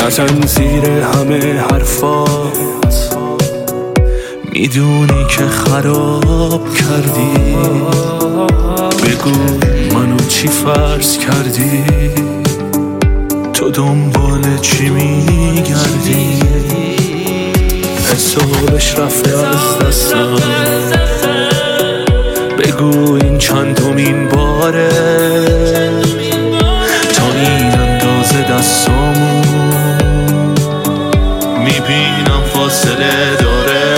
نزن زیر همه حرفات، میدونی که خراب کردی. بگو منو چی فرض کردی، تو دنبال چی میگردی؟ حسابش رفته از دستم، بگو این چندمین باره تا این اندازه دستامو میبینم فاصله داره.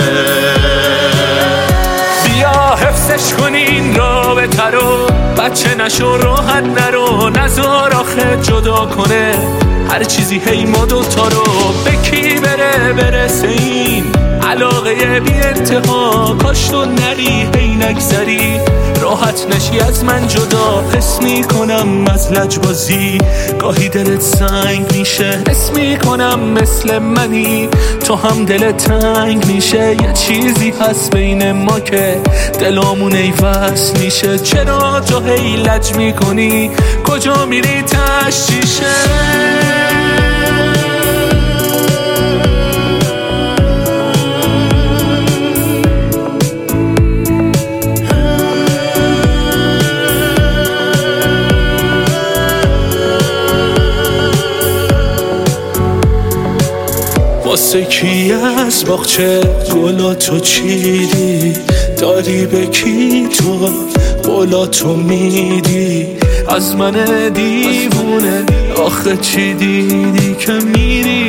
بیا حفظش کن این رابطه رو، بچه نشو راحت نرو، نذار آخه جدا کنه هر چیزی هی ما دوتا رو. به کی برسه این علاقه بی انتها، کاش تو نری هی نگذری، راحت نشی از من جدا. حس میکنم از لجبازی گاهی دلت سنگ میشه، حس میکنم مثل منی تو هم دلت تنگ میشه. یه چیزی هست بین ما که دلامون ای وصل میشه. چرا تو هی لج میکنی، کجا میری تشتیشه؟ واسه کی از باغچه گلاتو چیدی، داری به کی تو قولاتو میدی؟ از من دیوونه آخه چی دیدی که میری؟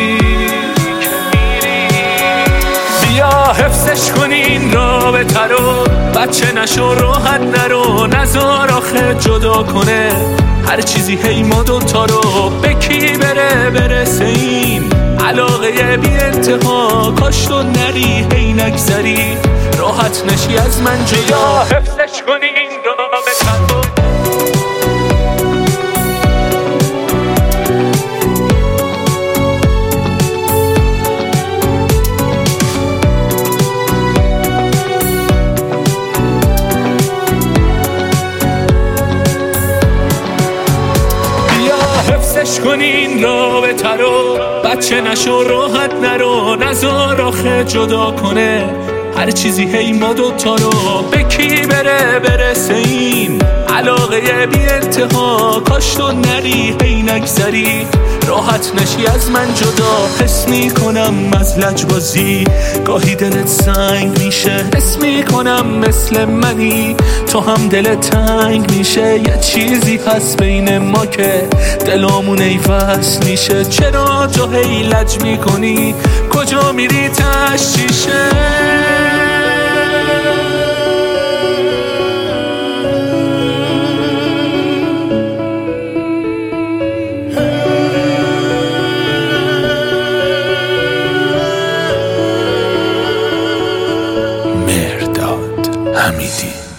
بیا حفظش کن این رابطه رو، بچه نشو راحت نرو، نذار آخه جدا کنه هر چیزی هی ما دوتا رو. به کی برسه این علاقه بی انتها، کاش تو نری هی نگذری، راحت نشی از من جدا. حفظش کن این رابطه رو. حفظش کن این رابطه رو، بچه نشو راحت نرو، نذار آخه جدا کنه هر چیزی هی ما دوتا رو. به کی برسه این علاقه بی انتها، کاش تو نری هی نگذری، راحت نشی از من جدا. حس میکنم از لجبازی گاهی دلت سنگ میشه، حس میکنم مثل منی تو هم دلت تنگ میشه. یه چیزی هست بین ما که دلامون ای وصل میشه. چرا تو هی لج میکنی، کجا میری تشتیشه؟ مهرداد حمیدی.